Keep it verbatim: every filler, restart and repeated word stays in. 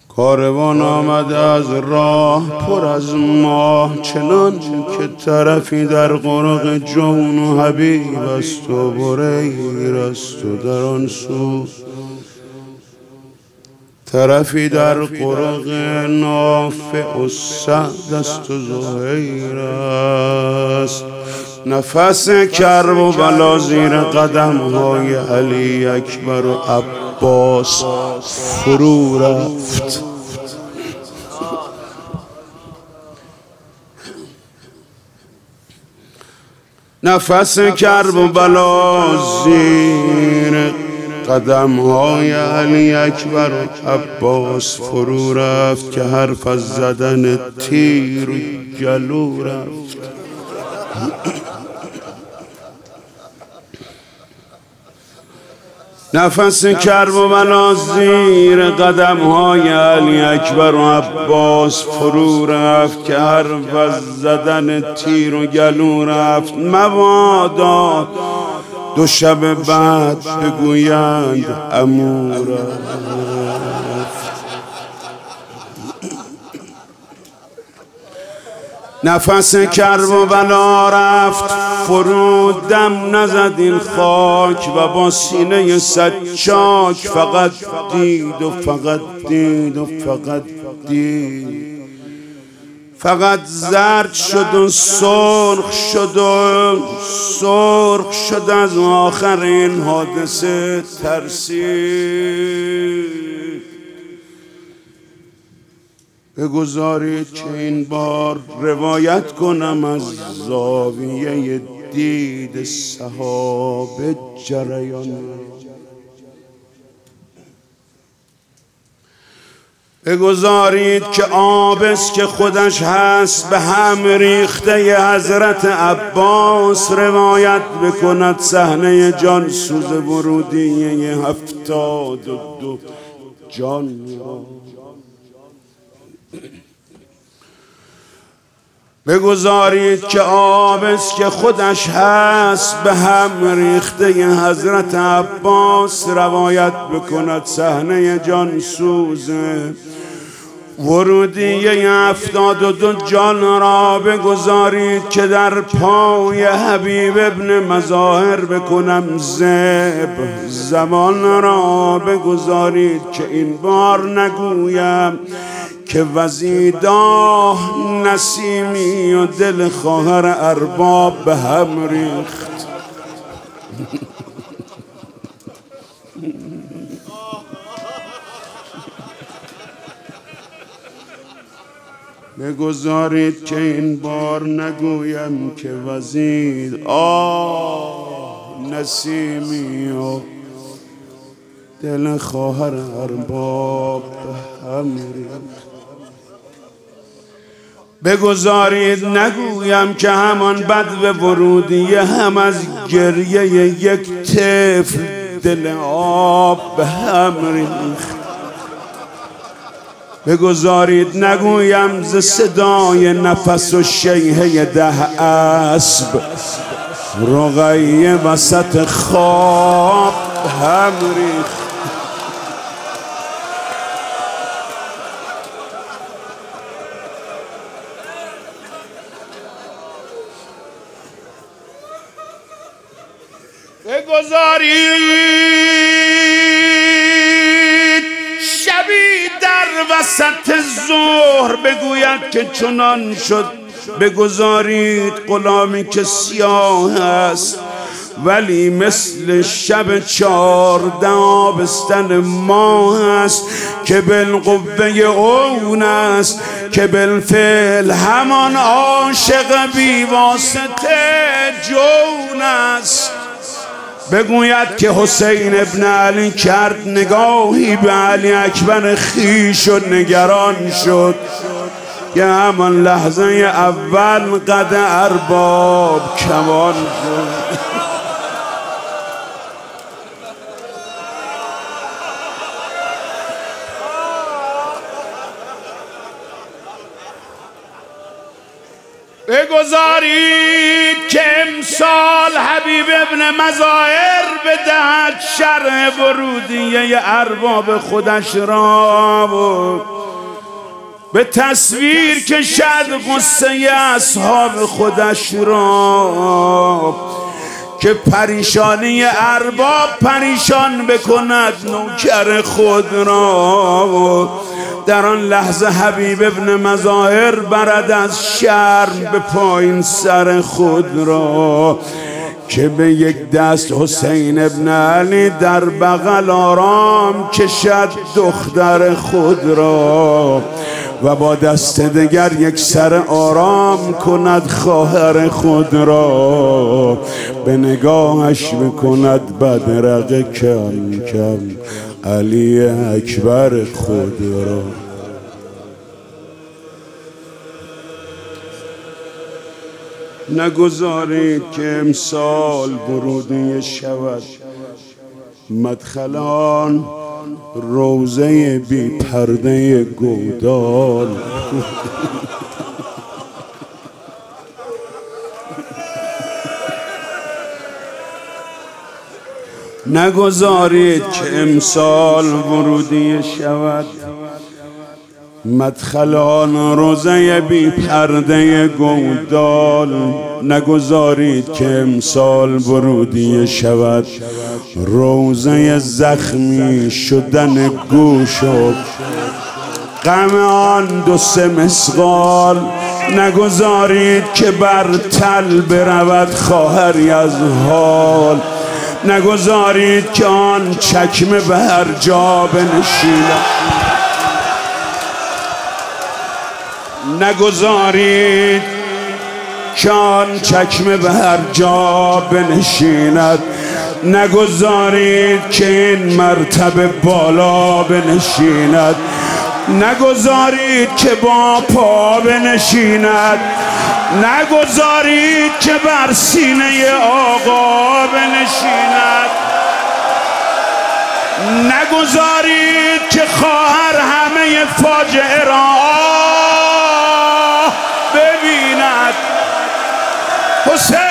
کاروان آمد از راه پر از ماه، چنان که طرفی در قرق جون و حبیب است و بریر است و در آن سو طرفی در قرق نافع و سعد است و زهیر است. نفس کرب و بلا زیر قدم های علی اکبر و عباس فرو رفت. نفس کرب و بلا زیر قدم های علی اکبر و عباس فرو رفت که حرف از زدن تیر و گلو رفت. نفس کرب و بلا زیر قدم های علی اکبر و عباس فرو رفت که حرف از زدن تیر و گلو رفت. مبادا دو شب بعد بگویند عمو رفت. نفس کرب و بلا رفت فرو دم نزد این خاک و با سینه سچاک فقط دید و فقط دید و فقط دید. فقط زرد شد و سرخ شد و سرخ شد از آخر این حادثه ترسید. بگذارید که این بار روایت کنم از زاویه دید صحابه جریان. بگذارید که آبس که خودش هست به هم ریخته حضرت عباس روایت بکند صحنه جان سوز ورودیه هفتاد و دو جان. بگذارید که آبس که خودش هست به هم ریخته حضرت عباس روایت بکند صحنه جان سوز ورودیه هفتاد و دو جان را. بگذارید که در پای حبیب ابن مظاهر بکنم زب زمان را. بگذارید که این بار نگویم که وزیداه نسیمی و دل خواهر ارباب به هم ریخت. بگذارید که این بار نگویم که وزید آه نسیمی و دل خواهر ارباب به هم ریخت. بگذارید نگویم که همان بدو ورودیه هم از گریه یک طفل دل آب به هم ریخت. بگذارید نگویم ز صدای نفس و شیهه ده اسب رقیه وسط خواب هم ریخت. بگذارید شبی در وسط ظهر بگوید که چنان شد. بگذارید غلامی که سیاه است ولی مثل شب چارده آبستن ماه است که بالقوه اون است که بالفعل همان عاشق بی واسطه جون است. بگوید که حسین ابن علی کرد نگاهی به علی اکبر خیش و نگران شد که همان لحظه اول قد ارباب کمان شد. بگذارید که امسال حبیب ابن مظاهر بدهد شرح ورودیه ارباب خودش را. به تصویر کشد غصه اصحاب خودش را، که پریشانی ارباب پریشان بکند نوکر خود را. در آن لحظه حبیب ابن مظاهر برد از شرم به پایین سر خود را، که به یک دست حسین ابن علی در بغل آرام کشد دختر خود را، و با دست دیگر یک سر آرام کند خواهر خود را. به نگاهش بکند بدرقه کم کم علی اکبر خود را. نگذارید که امسال ورودی شود مدخلان روزه بی پرده گودال. نگذارید که امسال ورودی شود مدخلان روزه بی پرده گودال. نگذارید که امسال ورودی شود روزه زخمی شدن گوش و غم آن دو سه مسقال. نگذارید که بر تل برود خواهری از حال. نگذارید که آن چکمه به هر جا بنشیند. نگذارید که آن چکمه به هر جا بنشیند. نگذارید که این مرتبه بالا بنشیند. نگذارید که با پا بنشیند. نگذارید که بر سینه آقا بنشیند. نگذارید که خواهر همه فاجعه را ببیند. حسین